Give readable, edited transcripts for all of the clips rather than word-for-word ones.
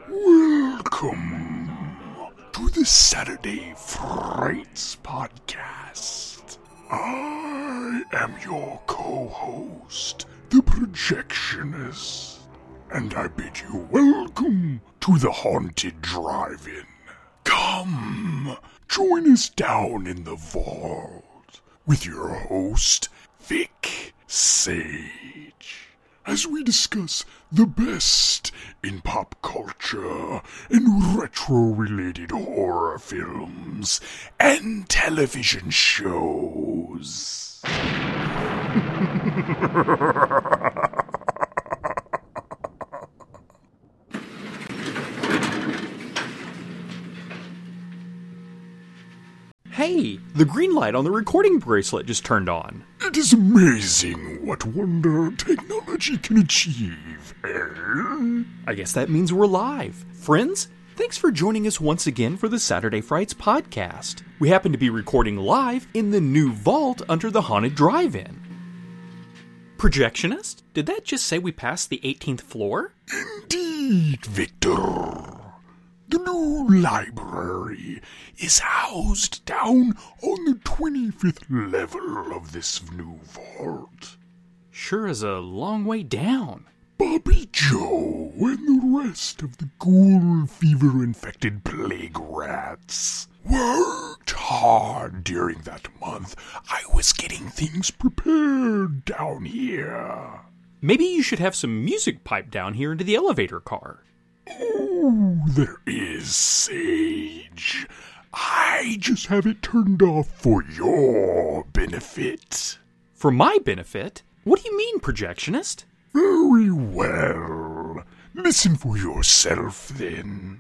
Welcome to the Saturday Frights Podcast. I am your co-host, the Projectionist, and I bid you welcome to the Haunted Drive-In. Come, join us down in the vault with your host, Vic Sage, as we discuss the best in pop culture and retro-related horror films and television shows. Hey, the green light on the recording bracelet just turned on. It is amazing what wonder technology can achieve, eh? I guess that means we're live. Friends, thanks for joining us once again for the Saturday Frights Podcast. We happen to be recording live in the new vault under the Haunted Drive-In. Projectionist, did that just say we passed the 18th floor? Indeed, Victor. The new library is housed down on the 25th level of this new vault. Sure is a long way down. Bobby Joe and the rest of the ghoul fever-infected plague rats worked hard during that month. I was getting things prepared down here. Maybe you should have some music piped down here into the elevator car. Oh, there is, Sage. I just have it turned off for your benefit. For my benefit? What do you mean, Projectionist? Very well. Listen for yourself, then.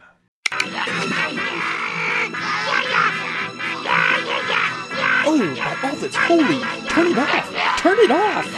Oh, by all that's holy, turn it off! Turn it off!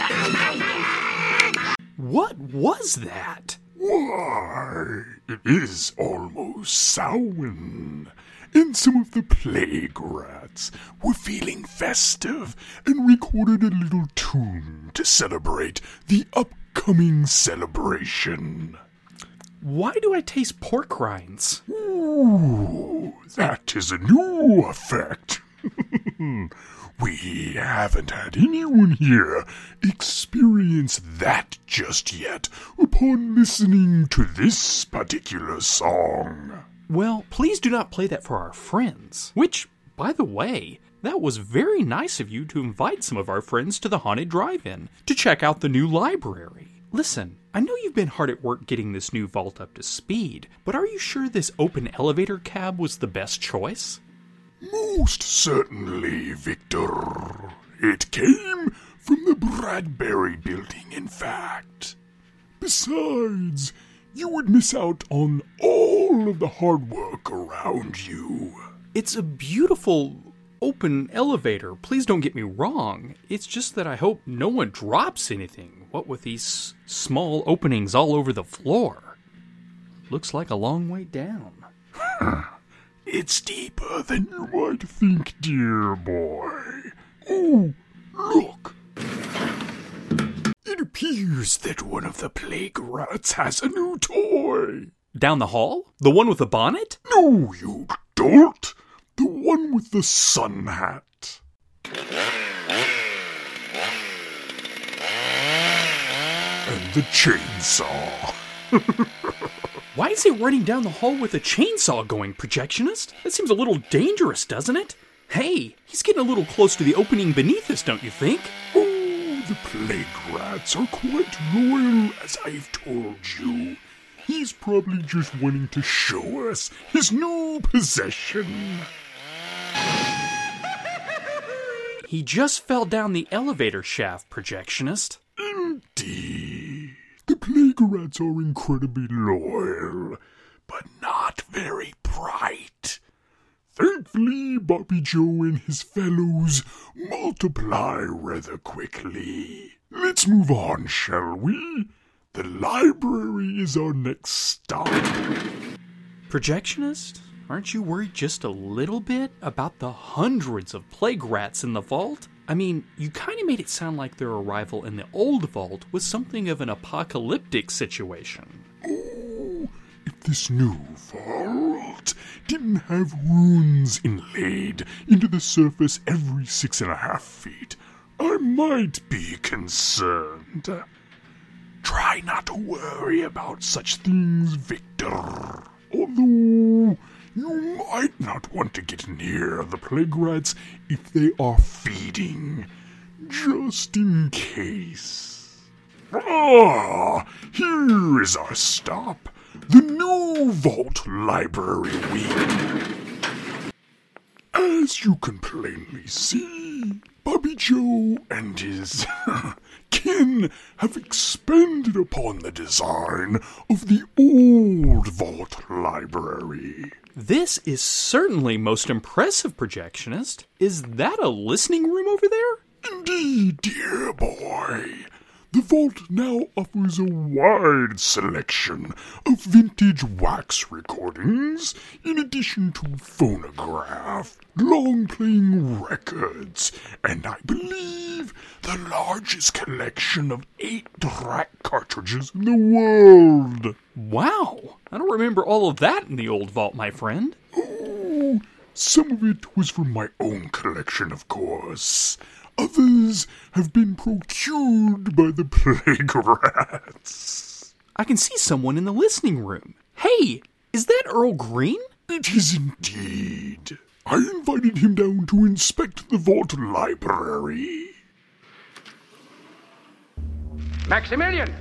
What was that? Why, it is almost Samhain, and some of the plague rats were feeling festive and recorded a little tune to celebrate the upcoming celebration. Why do I taste pork rinds? Ooh, that is a new effect. We haven't had anyone here experience that just yet upon listening to this particular song. Well, please do not play that for our friends. Which, by the way, that was very nice of you to invite some of our friends to the Haunted Drive-In to check out the new library. Listen, I know you've been hard at work getting this new vault up to speed, but are you sure this open elevator cab was the best choice? Most certainly, Victor. It came from the Bradbury Building, in fact. Besides, you would miss out on all of the hard work around you. It's a beautiful open elevator. Please don't get me wrong. It's just that I hope no one drops anything. What with these small openings all over the floor? Looks like a long way down. It's deeper than you might think, dear boy. Oh, look. It appears that one of the plague rats has a new toy. Down the hall? The one with the bonnet? No, you dolt. The one with the sun hat. And the chainsaw. Why is he running down the hall with a chainsaw going, Projectionist? That seems a little dangerous, doesn't it? Hey, he's getting a little close to the opening beneath us, don't you think? Oh, the plague rats are quite loyal, as I've told you. He's probably just wanting to show us his new possession. He just fell down the elevator shaft, Projectionist. Indeed. The plague rats are incredibly loyal, but not very bright. Thankfully, Bobby Joe and his fellows multiply rather quickly. Let's move on, shall we? The library is our next stop. Projectionist, aren't you worried just a little bit about the hundreds of plague rats in the vault? I mean, you kind of made it sound like their arrival in the old vault was something of an apocalyptic situation. Oh, if this new vault didn't have runes inlaid into the surface every 6.5 feet, I might be concerned. Try not to worry about such things, Victor. Although you might not want to get near the plague rats if they are feeding, just in case. Here is our stop, the new Vault Library Wing. As you can plainly see, Bobby Joe and his kin have expanded upon the design of the old Vault Library. This is certainly most impressive, Projectionist. Is that a listening room over there? Indeed, dear boy. The vault now offers a wide selection of vintage wax recordings, in addition to phonograph, long-playing records, and I believe the largest collection of 8-track cartridges in the world. Wow! I don't remember all of that in the old vault, my friend. Oh, some of it was from my own collection, of course. Others have been procured by the plague rats. I can see someone in the listening room. Hey, is that Earl Green? It is indeed. I invited him down to inspect the vault library. Maximilian!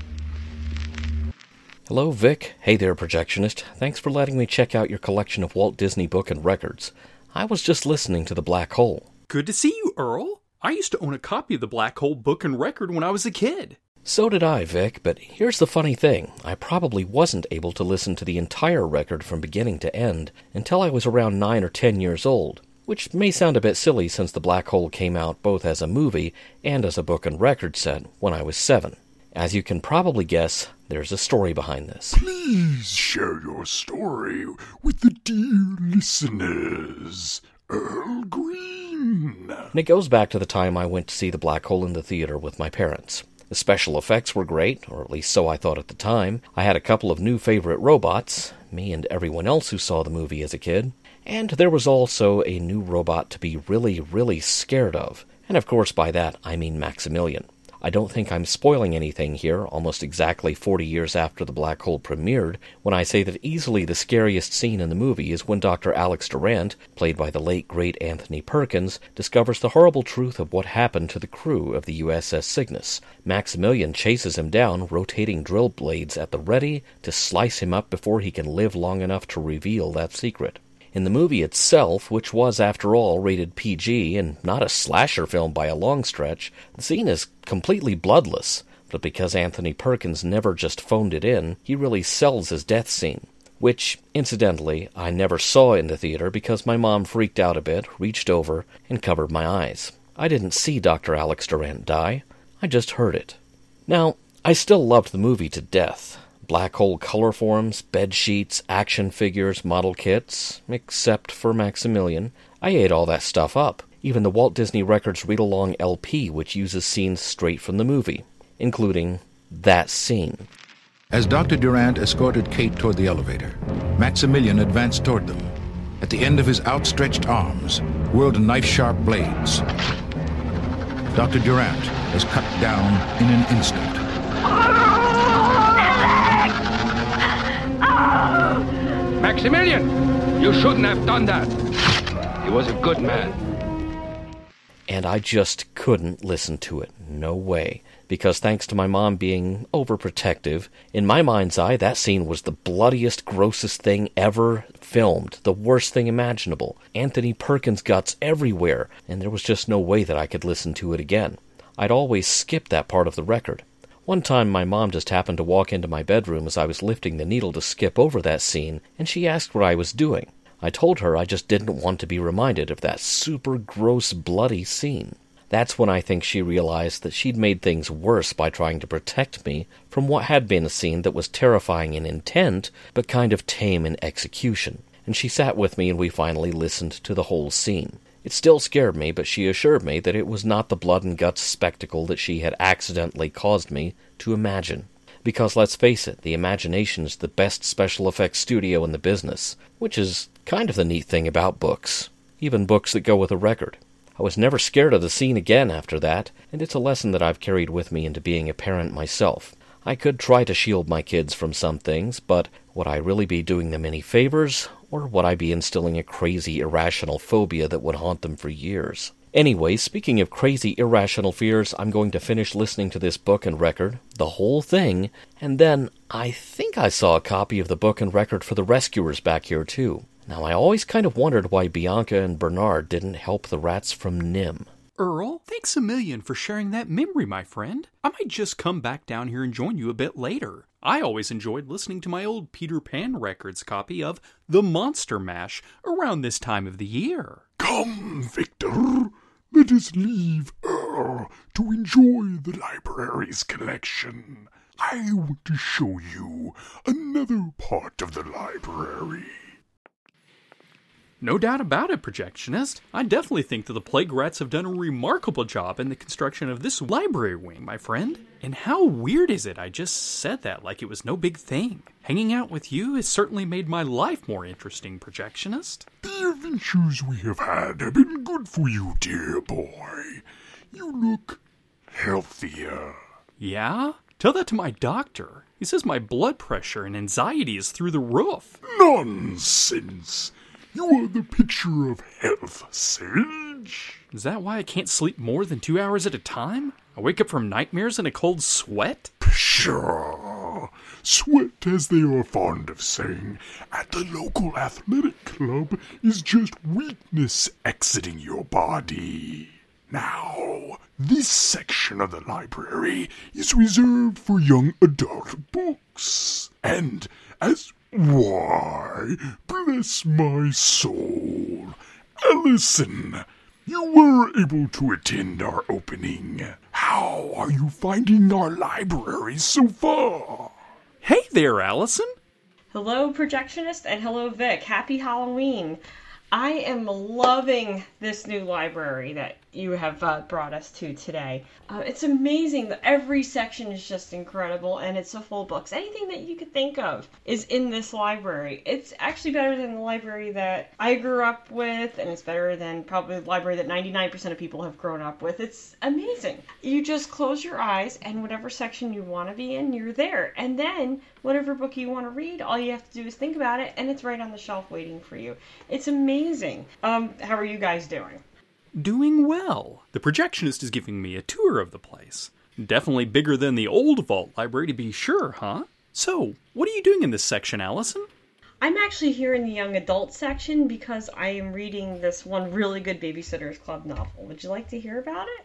Hello, Vic. Hey there, Projectionist. Thanks for letting me check out your collection of Walt Disney book and records. I was just listening to The Black Hole. Good to see you, Earl. I used to own a copy of the Black Hole book and record when I was a kid. So did I, Vic, but here's the funny thing. I probably wasn't able to listen to the entire record from beginning to end until I was around 9 or 10 years old, which may sound a bit silly since The Black Hole came out both as a movie and as a book and record set when I was 7. As you can probably guess, there's a story behind this. Please share your story with the dear listeners. Earl Green. And it goes back to the time I went to see The Black Hole in the theater with my parents. The special effects were great, or at least so I thought at the time. I had a couple of new favorite robots, me and everyone else who saw the movie as a kid. And there was also a new robot to be really, really scared of. And of course by that I mean Maximilian. I don't think I'm spoiling anything here, almost exactly 40 years after The Black Hole premiered, when I say that easily the scariest scene in the movie is when Dr. Alex Durant, played by the late great Anthony Perkins, discovers the horrible truth of what happened to the crew of the USS Cygnus. Maximilian chases him down, rotating drill blades at the ready to slice him up before he can live long enough to reveal that secret. In the movie itself, which was, after all, rated PG and not a slasher film by a long stretch, the scene is completely bloodless, but because Anthony Perkins never just phoned it in, he really sells his death scene. Which, incidentally, I never saw in the theater because my mom freaked out a bit, reached over, and covered my eyes. I didn't see Dr. Alex Durant die, I just heard it. Now, I still loved the movie to death. Black Hole color forms, bed sheets, action figures, model kits, except for Maximilian. I ate all that stuff up. Even the Walt Disney Records read-along LP, which uses scenes straight from the movie, including that scene. As Dr. Durant escorted Kate toward the elevator, Maximilian advanced toward them. At the end of his outstretched arms whirled knife-sharp blades. Dr. Durant was cut down in an instant. Maximilian, you shouldn't have done that. He was a good man. And I just couldn't listen to it. No way. Because thanks to my mom being overprotective, in my mind's eye, that scene was the bloodiest, grossest thing ever filmed. The worst thing imaginable. Anthony Perkins' guts everywhere, and there was just no way that I could listen to it again. I'd always skip that part of the record. One time my mom just happened to walk into my bedroom as I was lifting the needle to skip over that scene, and she asked what I was doing. I told her I just didn't want to be reminded of that super gross, bloody scene. That's when I think she realized that she'd made things worse by trying to protect me from what had been a scene that was terrifying in intent, but kind of tame in execution. And she sat with me and we finally listened to the whole scene. It still scared me, but she assured me that it was not the blood and guts spectacle that she had accidentally caused me to imagine. Because let's face it, the Imagination's the best special effects studio in the business, which is kind of the neat thing about books, even books that go with a record. I was never scared of the scene again after that, and it's a lesson that I've carried with me into being a parent myself. I could try to shield my kids from some things, but would I really be doing them any favors, or would I be instilling a crazy, irrational phobia that would haunt them for years? Anyway, speaking of crazy, irrational fears, I'm going to finish listening to this book and record, the whole thing, and then I think I saw a copy of the book and record for The Rescuers back here too. Now, I always kind of wondered why Bianca and Bernard didn't help the rats from Nim. Earl, thanks a million for sharing that memory, my friend. I might just come back down here and join you a bit later. I always enjoyed listening to my old Peter Pan Records copy of The Monster Mash around this time of the year. Come, Victor. Let us leave Earl to enjoy the library's collection. I want to show you another part of the library. No doubt about it, Projectionist. I definitely think that the Plague Rats have done a remarkable job in the construction of this library wing, my friend. And how weird is it I just said that like it was no big thing? Hanging out with you has certainly made my life more interesting, Projectionist. The adventures we have had have been good for you, dear boy. You look healthier. Yeah? Tell that to my doctor. He says my blood pressure and anxiety is through the roof. Nonsense! You are the picture of health, Sage. Is that why I can't sleep more than 2 hours at a time? I wake up from nightmares in a cold sweat? Pshaw! Sweat, as they are fond of saying, at the local athletic club is just weakness exiting your body. Now, this section of the library is reserved for young adult books. And as why, bless my soul. Allison, you were able to attend our opening. How are you finding our library so far? Hey there, Allison. Hello, Projectionist, and hello, Vic. Happy Halloween. I am loving this new library that you have brought us to today. It's amazing that every section is just incredible, and it's so full of books. Anything that you could think of is in this library. It's actually better than the library that I grew up with, and it's better than probably the library that 99% of people have grown up with. It's amazing. You just close your eyes, and whatever section you want to be in, you're there. And then, whatever book you want to read, all you have to do is think about it, and it's right on the shelf waiting for you. It's amazing. How are you guys doing? Doing well. The Projectionist is giving me a tour of the place. Definitely bigger than the old vault library to be sure, huh? So, what are you doing in this section, Allison? I'm actually here in the young adult section because I am reading this one really good Babysitter's Club novel. Would you like to hear about it?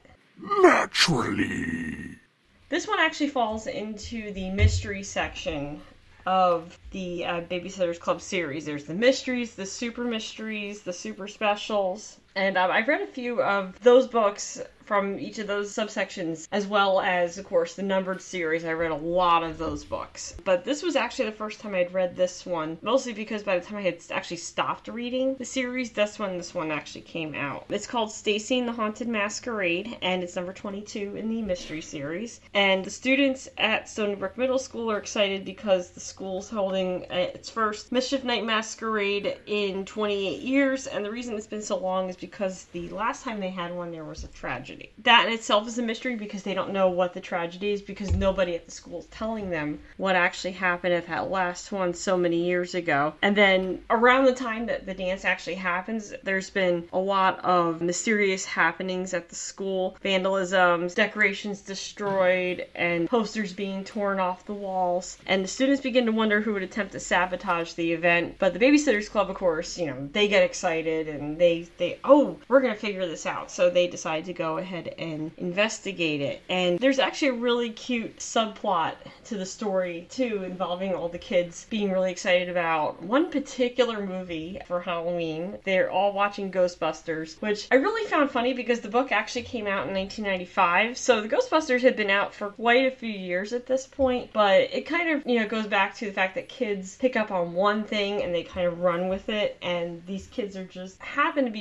Naturally. This one actually falls into the mystery section of the Babysitter's Club series. There's the mysteries, the super specials, and I've read a few of those books from each of those subsections, as well as, of course, the numbered series. I read a lot of those books. But this was actually the first time I'd read this one, mostly because by the time I had actually stopped reading the series, that's when this one actually came out. It's called Stacy and the Haunted Masquerade, and it's number 22 in the mystery series. And the students at Stony Brook Middle School are excited because the school's holding its first Mischief Night Masquerade in 28 years, and the reason it's been so long is because the last time they had one, there was a tragedy. That in itself is a mystery because they don't know what the tragedy is because nobody at the school is telling them what actually happened at that last one so many years ago. And then around the time that the dance actually happens, there's been a lot of mysterious happenings at the school. Vandalisms, decorations destroyed, and posters being torn off the walls. And the students begin to wonder who would attempt to sabotage the event. But the Babysitters Club, of course, they get excited and they we're going to figure this out. So they decide to go ahead and investigate it. And there's actually a really cute subplot to the story too, involving all the kids being really excited about one particular movie for Halloween. They're all watching Ghostbusters, which I really found funny because the book actually came out in 1995. So the Ghostbusters had been out for quite a few years at this point, but it kind of, goes back to the fact that kids pick up on one thing and they kind of run with it, and these kids are just happen to be obsessed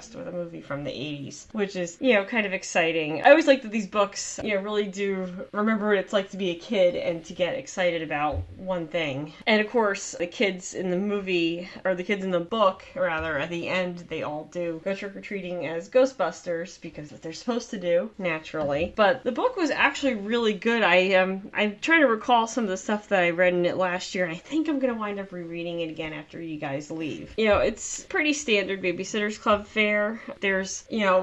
West with a movie from the 80s, which is, kind of exciting. I always like that these books, really do remember what it's like to be a kid and to get excited about one thing. And of course, the kids in the movie, or the kids in the book, rather, at the end, they all do go trick-or-treating as Ghostbusters, because that's what they're supposed to do, naturally. But the book was actually really good. I'm trying to recall some of the stuff that I read in it last year, and I think I'm going to wind up rereading it again after you guys leave. It's pretty standard Babysitter's Club fare. There's,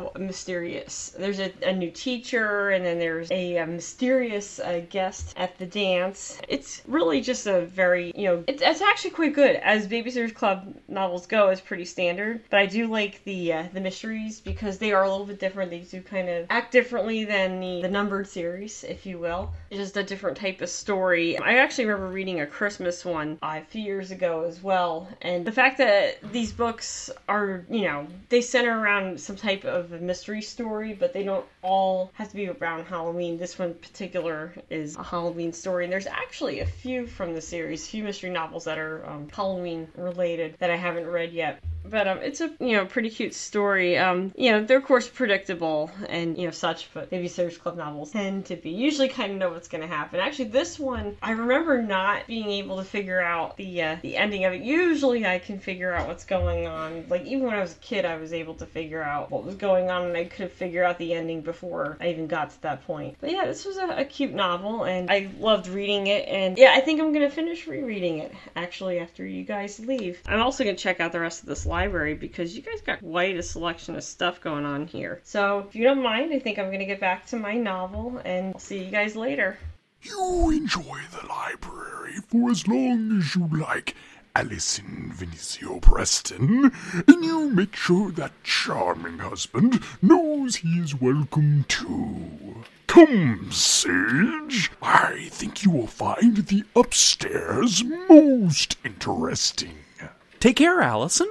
there's a new teacher, and then there's a mysterious guest at the dance. It's really just a very, it's actually quite good. As Babysitter's Club novels go, it's pretty standard, but I do like the mysteries because they are a little bit different. They do kind of act differently than the numbered series, if you will. It's just a different type of story. I actually remember reading a Christmas one a few years ago as well, and the fact that these books are, they center around some type of a mystery story, but they don't all have to be around Halloween. This one in particular is a Halloween story, and there's actually a few from the series, few mystery novels that are Halloween related that I haven't read yet. But it's a pretty cute story. They're of course predictable and such, but Babysitter's Club novels tend to be. Usually kind of know what's going to happen. Actually, this one I remember not being able to figure out the ending of it. Usually I can figure out what's going on. Like even when I was a kid, I was able to figure out what was going on, and I could figure out the ending before I even got to that point. But yeah, this was a cute novel, and I loved reading it. And yeah, I think I'm going to finish rereading it actually after you guys leave. I'm also going to check out the rest of this library because you guys got quite a selection of stuff going on here. So if you don't mind, I think I'm going to get back to my novel, and I'll see you guys later. You enjoy the library for as long as you like, Alison Vinicio Preston, and you make sure that charming husband knows he is welcome too. Come, Sage, I think you will find the upstairs most interesting. Take care, Allison.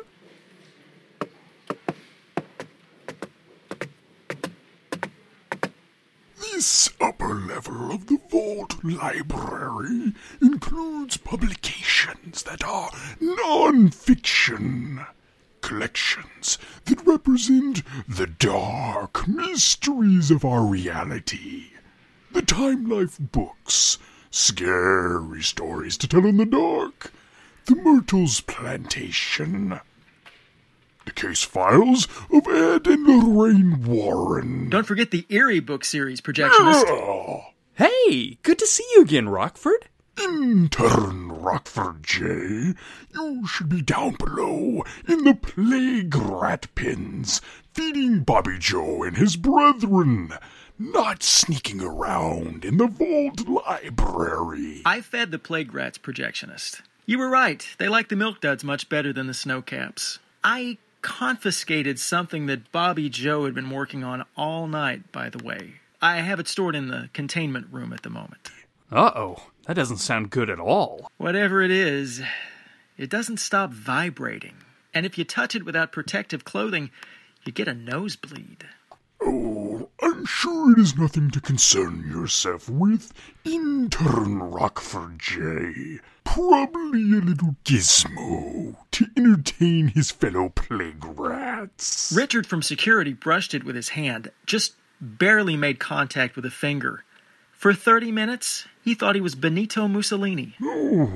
This upper level of the Vault Library includes publications that are non-fiction, collections that represent the dark mysteries of our reality, the Time Life books, scary stories to tell in the dark, the Myrtle's Plantation, the case files of Ed and Lorraine Warren. Don't forget the Eerie book series, Projectionist. Hey, good to see you again, Rockford. Intern Rockford J, you should be down below in the plague rat pens, feeding Bobby Joe and his brethren, not sneaking around in the Vault Library. I fed the plague rats, Projectionist. You were right. They like the milk duds much better than the snowcaps. I confiscated something that Bobby Joe had been working on all night, by the way. I have it stored in the containment room at the moment. Uh-oh, that doesn't sound good at all. Whatever it is, it doesn't stop vibrating. And if you touch it without protective clothing, you get a nosebleed. Oh, I'm sure it is nothing to concern yourself with, Intern Rockford J. Probably a little gizmo to entertain his fellow plague rats. Richard from security brushed it with his hand, just barely made contact with a finger. For 30 minutes, he thought he was Benito Mussolini. Oh,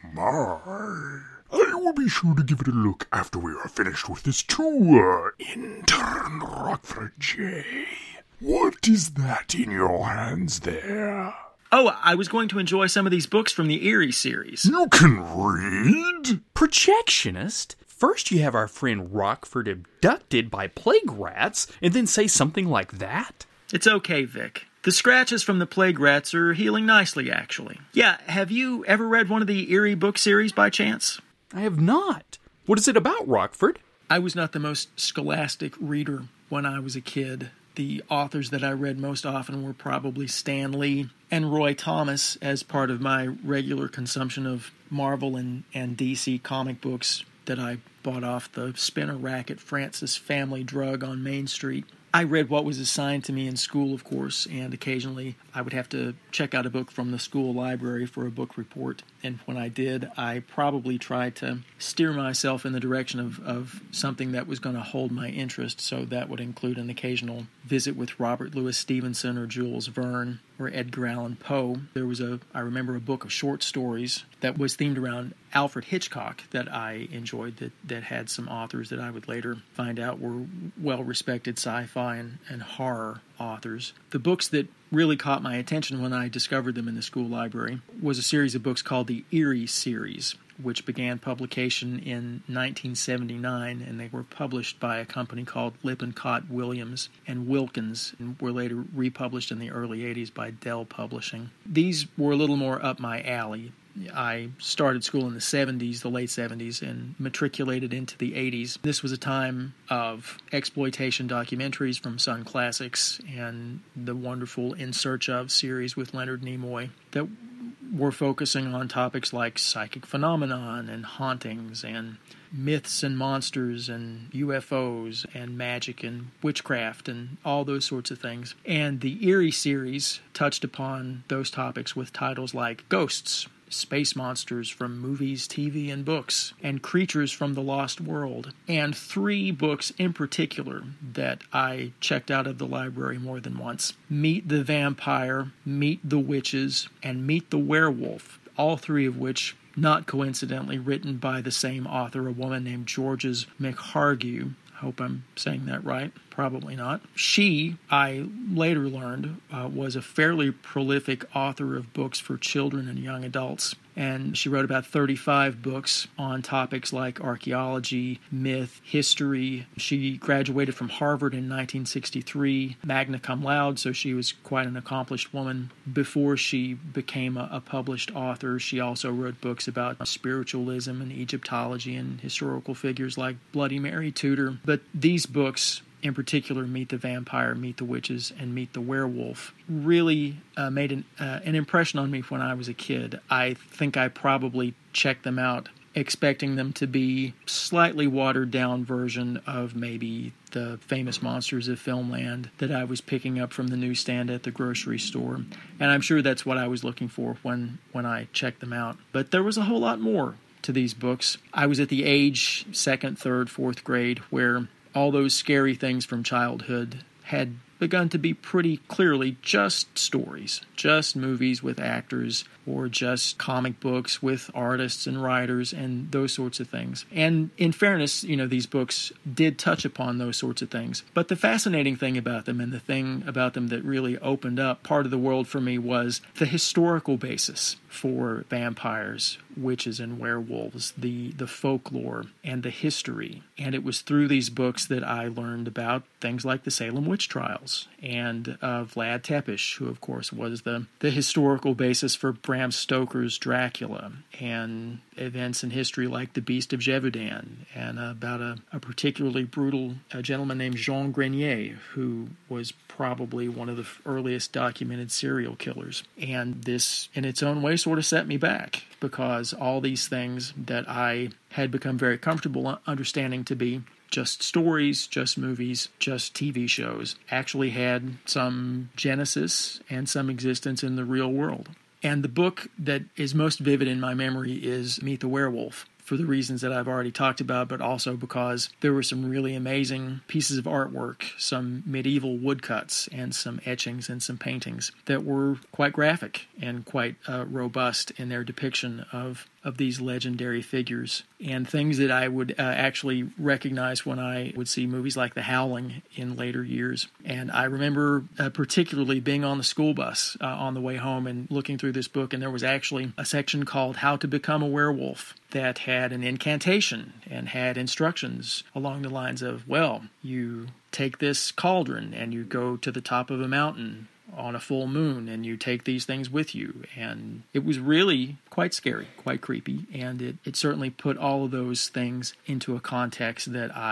my. I will be sure to give it a look after we are finished with this tour, Intern Rockford J. What is that in your hands there? Oh, I was going to enjoy some of these books from the Eerie series. You can read? Projectionist? First you have our friend Rockford abducted by plague rats, and then say something like that? It's okay, Vic. The scratches from the plague rats are healing nicely, actually. Yeah, have you ever read one of the Eerie book series by chance? I have not. What is it about, Rockford? I was not the most scholastic reader when I was a kid. The authors that I read most often were probably Stan Lee and Roy Thomas as part of my regular consumption of Marvel and DC comic books that I bought off the spinner rack at Francis Family Drug on Main Street. I read what was assigned to me in school, of course, and occasionally I would have to check out a book from the school library for a book report. And when I did, I probably tried to steer myself in the direction of something that was going to hold my interest. So that would include an occasional visit with Robert Louis Stevenson or Jules Verne or Edgar Allan Poe. There was I remember a book of short stories that was themed around Alfred Hitchcock that I enjoyed, that had some authors that I would later find out were well-respected sci-fi and horror authors. The books that really caught my attention when I discovered them in the school library was a series of books called the Eerie series, which began publication in 1979, and they were published by a company called Lippincott Williams and Wilkins, and were later republished in the early 80s by Dell Publishing. These were a little more up my alley. I started school in the late 70s, and matriculated into the 80s. This was a time of exploitation documentaries from Sun Classics and the wonderful In Search Of series with Leonard Nimoy that were focusing on topics like psychic phenomenon and hauntings and myths and monsters and UFOs and magic and witchcraft and all those sorts of things. And the Eerie series touched upon those topics with titles like Ghosts, space monsters from movies, TV, and books, and creatures from the lost world. And 3 books in particular that I checked out of the library more than once: Meet the Vampire, Meet the Witches, and Meet the Werewolf, all 3 of which, not coincidentally, written by the same author, a woman named Georges McHargue. I hope I'm saying that right. Probably not. She, I later learned, was a fairly prolific author of books for children and young adults. And she wrote about 35 books on topics like archaeology, myth, history. She graduated from Harvard in 1963, magna cum laude, so she was quite an accomplished woman. Before she became a published author, she also wrote books about spiritualism and Egyptology and historical figures like Bloody Mary Tudor. But these books, in particular, Meet the Vampire, Meet the Witches, and Meet the Werewolf, really made an impression on me when I was a kid. I think I probably checked them out expecting them to be slightly watered-down version of maybe the famous Monsters of Filmland that I was picking up from the newsstand at the grocery store. And I'm sure that's what I was looking for when I checked them out. But there was a whole lot more to these books. I was at the age, 2nd, 3rd, 4th grade, where all those scary things from childhood had begun to be pretty clearly just stories, just movies with actors, or just comic books with artists and writers and those sorts of things. And in fairness, these books did touch upon those sorts of things. But the fascinating thing about them, and the thing about them that really opened up part of the world for me, was the historical basis for vampires, witches, and werewolves, the folklore and the history. And it was through these books that I learned about things like the Salem witch trials and Vlad Tepes, who of course was the historical basis for Bram Stoker's Dracula, and events in history like the Beast of Gévaudan, and about a particularly brutal gentleman named Jean Grenier, who was probably one of the earliest documented serial killers. And this, in its own way, sort of set me back, because all these things that I had become very comfortable understanding to be just stories, just movies, just TV shows, actually had some genesis and some existence in the real world. And the book that is most vivid in my memory is Meet the Werewolf, for the reasons that I've already talked about, but also because there were some really amazing pieces of artwork, some medieval woodcuts, and some etchings and some paintings that were quite graphic and quite robust in their depiction of these legendary figures, and things that I would actually recognize when I would see movies like The Howling in later years. And I remember particularly being on the school bus on the way home and looking through this book, and there was actually a section called How to Become a Werewolf that had an incantation and had instructions along the lines of, well, you take this cauldron and you go to the top of a mountain on a full moon, and you take these things with you. And it was really quite scary, quite creepy, and it certainly put all of those things into a context that I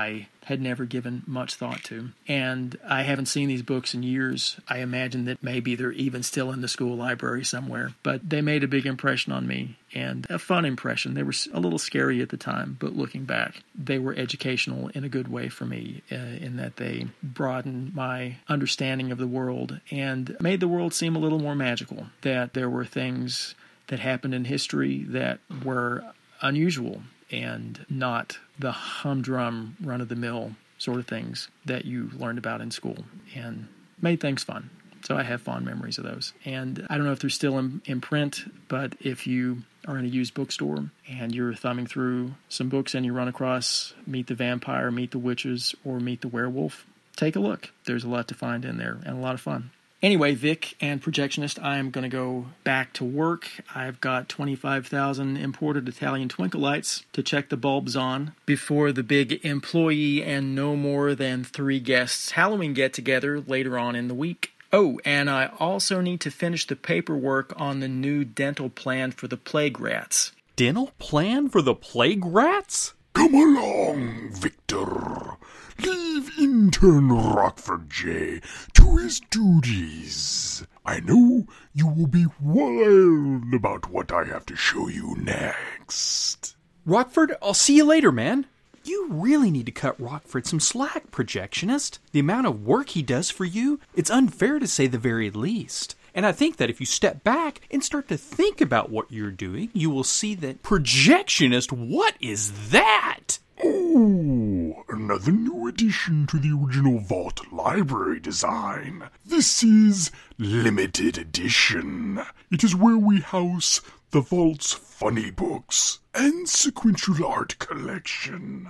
had never given much thought to. And I haven't seen these books in years. I imagine that maybe they're even still in the school library somewhere. But they made a big impression on me, and a fun impression. They were a little scary at the time, but looking back, they were educational in a good way for me, in that they broadened my understanding of the world and made the world seem a little more magical, that there were things that happened in history that were unusual and not the humdrum, run-of-the-mill sort of things that you learned about in school, and made things fun. So I have fond memories of those. And I don't know if they're still in print, but if you are in a used bookstore and you're thumbing through some books and you run across Meet the Vampire, Meet the Witches, or Meet the Werewolf, take a look. There's a lot to find in there and a lot of fun. Anyway, Vic and Projectionist, I'm going to go back to work. I've got 25,000 imported Italian twinkle lights to check the bulbs on before the big employee and no more than 3 guests Halloween get-together later on in the week. Oh, and I also need to finish the paperwork on the new dental plan for the plague rats. Dental plan for the plague rats? Come along, Victor. Leave intern Rockford J to his duties. I know you will be wild about what I have to show you next. Rockford, I'll see you later, man. You really need to cut Rockford some slack, Projectionist. The amount of work he does for you, it's unfair to say the very least. And I think that if you step back and start to think about what you're doing, you will see that Projectionist, what is that? Oh, another new addition to the original Vault library design. This is limited edition. It is where we house the Vault's funny books and sequential art collection.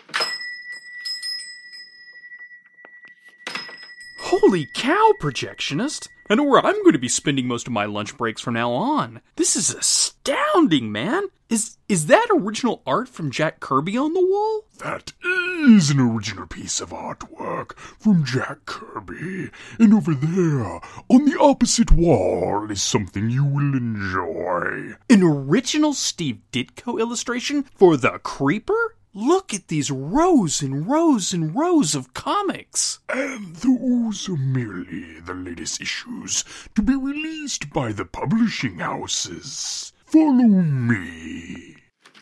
Holy cow, Projectionist! I know where I'm going to be spending most of my lunch breaks from now on. This is astounding, man! Is that original art from Jack Kirby on the wall? That is an original piece of artwork from Jack Kirby. And over there, on the opposite wall, is something you will enjoy. An original Steve Ditko illustration for The Creeper? Look at these rows and rows and rows of comics. And those are merely the latest issues to be released by the publishing houses. Follow me.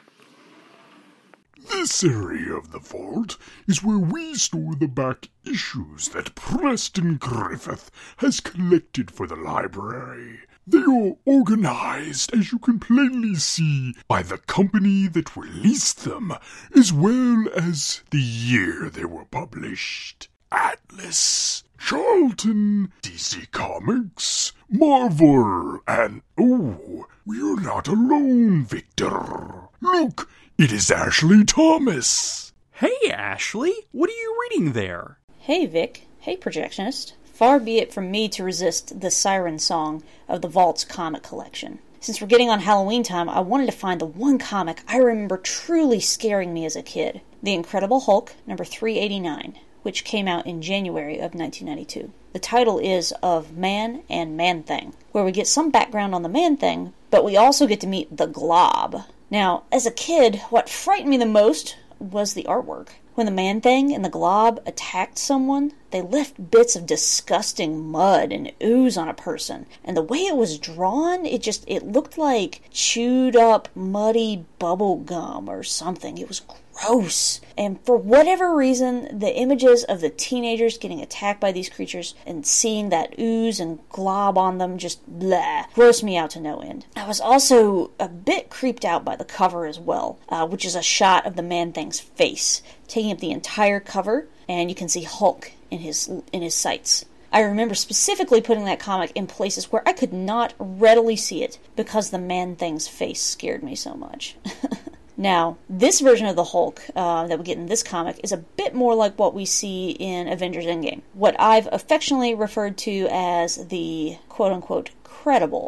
This area of the vault is where we store the back issues that Preston Griffith has collected for the library. They are organized, as you can plainly see, by the company that released them, as well as the year they were published. Atlas, Charlton, DC Comics, Marvel, and we're not alone, Victor. Look, it is Ashley Thomas. Hey, Ashley, what are you reading there? Hey, Vic. Hey, Projectionist. Far be it from me to resist the siren song of the Vault's comic collection. Since we're getting on Halloween time, I wanted to find the one comic I remember truly scaring me as a kid. The Incredible Hulk, number 389, which came out in January of 1992. The title is Of Man and Man-Thing, where we get some background on the Man-Thing, but we also get to meet the Glob. Now, as a kid, what frightened me the most was the artwork. When the Man-Thing and the Glob attacked someone, they left bits of disgusting mud and ooze on a person. And the way it was drawn, it looked like chewed up, muddy bubble gum or something. It was gross. And for whatever reason, the images of the teenagers getting attacked by these creatures and seeing that ooze and glob on them just grossed me out to no end. I was also a bit creeped out by the cover as well, which is a shot of the Man-Thing's face, taking up the entire cover, and you can see Hulk in his sights. I remember specifically putting that comic in places where I could not readily see it because the Man-Thing's face scared me so much. Now, this version of the Hulk that we get in this comic is a bit more like what we see in Avengers Endgame. What I've affectionately referred to as the quote-unquote credible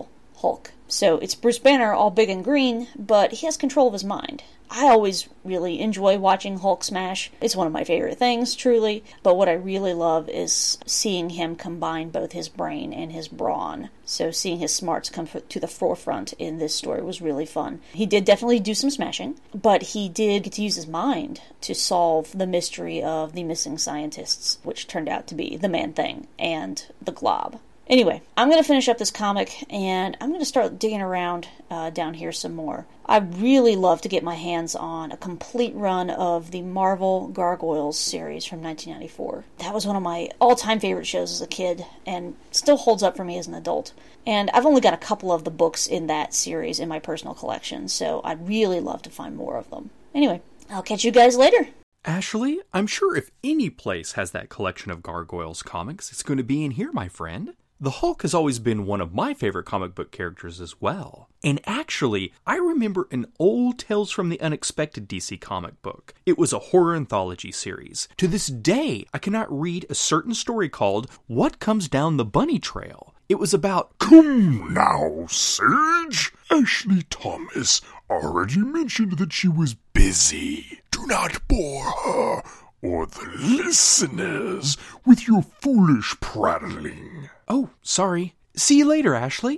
Hulk. So it's Bruce Banner all big and green, but he has control of his mind. I always really enjoy watching Hulk smash. It's one of my favorite things, truly. But what I really love is seeing him combine both his brain and his brawn. So seeing his smarts come to the forefront in this story was really fun. He did definitely do some smashing, but he did get to use his mind to solve the mystery of the missing scientists, which turned out to be the Man-Thing and the Glob. Anyway, I'm going to finish up this comic, and I'm going to start digging around down here some more. I'd really love to get my hands on a complete run of the Marvel Gargoyles series from 1994. That was one of my all-time favorite shows as a kid, and still holds up for me as an adult. And I've only got a couple of the books in that series in my personal collection, so I'd really love to find more of them. Anyway, I'll catch you guys later. Ashley, I'm sure if any place has that collection of Gargoyles comics, it's going to be in here, my friend. The Hulk has always been one of my favorite comic book characters as well. And actually, I remember an old Tales from the Unexpected DC comic book. It was a horror anthology series. To this day, I cannot read a certain story called What Comes Down the Bunny Trail. It was about... Come now, Sage! Ashley Thomas already mentioned that she was busy. Do not bore her or the listeners with your foolish prattling. Oh, sorry. See you later, Ashley.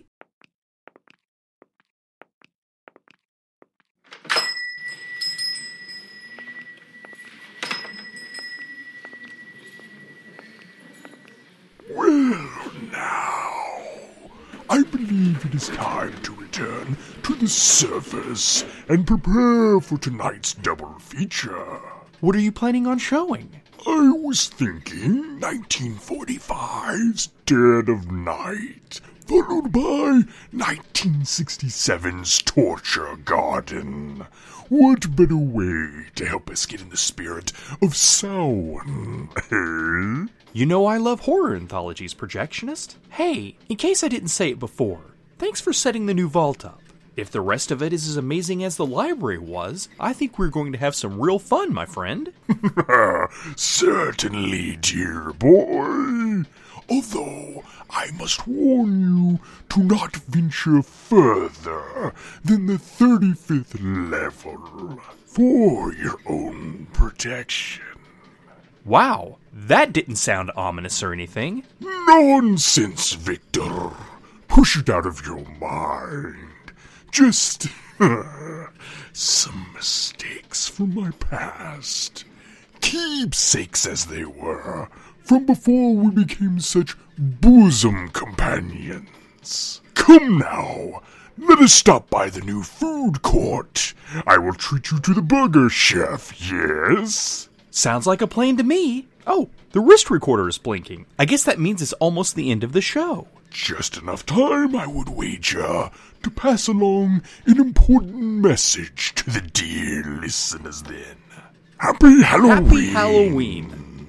Well, now, I believe it is time to return to the surface and prepare for tonight's double feature. What are you planning on showing? I was thinking 1945's Dead of Night, followed by 1967's Torture Garden. What better way to help us get in the spirit of Samhain, eh? You know I love horror anthologies, Projectionist. Hey, in case I didn't say it before, thanks for setting the new vault up. If the rest of it is as amazing as the library was, I think we're going to have some real fun, my friend. Certainly, dear boy. Although, I must warn you to not venture further than the 35th level for your own protection. Wow, that didn't sound ominous or anything. Nonsense, Victor. Push it out of your mind. Just some mistakes from my past. Keepsakes as they were, from before we became such bosom companions. Come now, let us stop by the new food court. I will treat you to the burger, chef, yes? Sounds like a plan to me. Oh, the wrist recorder is blinking. I guess that means it's almost the end of the show. Just enough time, I would wager, to pass along an important message to the dear listeners then. Happy Halloween! Happy Halloween!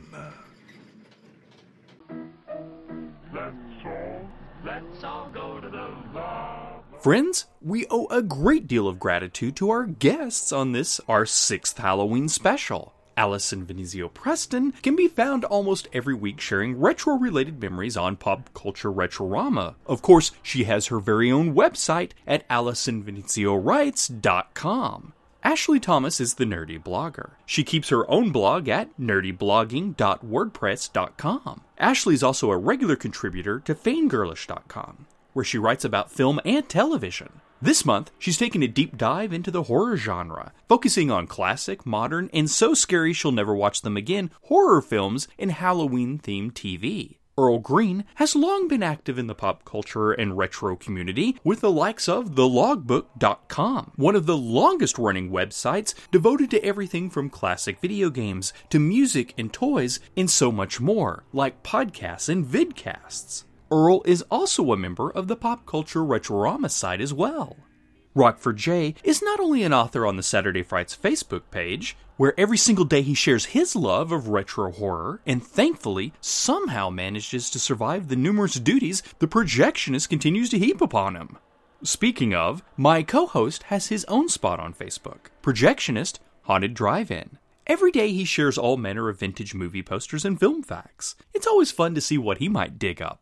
Let's all go to the bar. Friends, we owe a great deal of gratitude to our guests on this, our 6th Halloween special. Allison Venezio Preston can be found almost every week sharing retro-related memories on Pop Culture Retrorama. Of course, she has her very own website at AllisonVenezioWrites.com. Ashley Thomas is the nerdy blogger. She keeps her own blog at nerdyblogging.wordpress.com. Ashley is also a regular contributor to Fangirlish.com, where she writes about film and television. This month, she's taken a deep dive into the horror genre, focusing on classic, modern, and so scary she'll never watch them again horror films and Halloween-themed TV. Earl Green has long been active in the pop culture and retro community with the likes of thelogbook.com, one of the longest-running websites devoted to everything from classic video games to music and toys and so much more, like podcasts and vidcasts. Earl is also a member of the Pop Culture Retrorama site as well. Rockford J is not only an author on the Saturday Frights Facebook page, where every single day he shares his love of retro horror, and thankfully somehow manages to survive the numerous duties the Projectionist continues to heap upon him. Speaking of, my co-host has his own spot on Facebook, Projectionist Haunted Drive-In. Every day he shares all manner of vintage movie posters and film facts. It's always fun to see what he might dig up.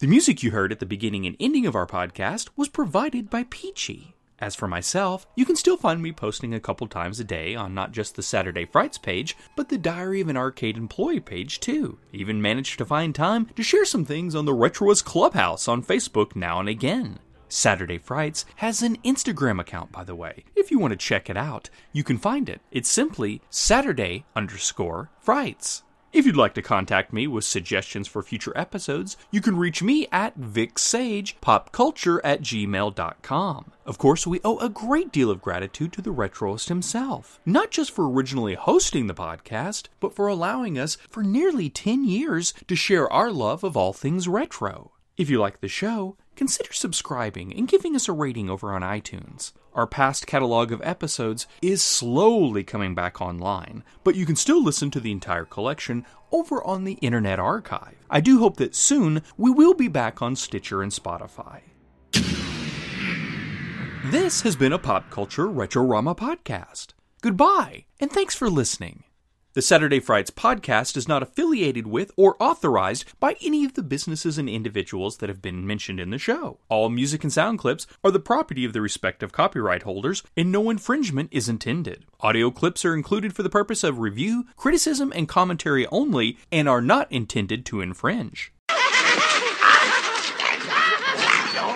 The music you heard at the beginning and ending of our podcast was provided by Peachy. As for myself, you can still find me posting a couple times a day on not just the Saturday Frights page, but the Diary of an Arcade Employee page too. Even managed to find time to share some things on the Retroist Clubhouse on Facebook now and again. Saturday Frights has an Instagram account, by the way. If you want to check it out, you can find it. It's simply Saturday_Frights. If you'd like to contact me with suggestions for future episodes, you can reach me at VicSagePopCulture@gmail.com. Of course, we owe a great deal of gratitude to the Retroist himself, not just for originally hosting the podcast, but for allowing us for nearly 10 years to share our love of all things retro. If you like the show, consider subscribing and giving us a rating over on iTunes. Our past catalog of episodes is slowly coming back online, but you can still listen to the entire collection over on the Internet Archive. I do hope that soon we will be back on Stitcher and Spotify. This has been a Pop Culture Retrorama podcast. Goodbye, and thanks for listening. The Saturday Frights podcast is not affiliated with or authorized by any of the businesses and individuals that have been mentioned in the show. All music and sound clips are the property of the respective copyright holders, and no infringement is intended. Audio clips are included for the purpose of review, criticism, and commentary only, and are not intended to infringe.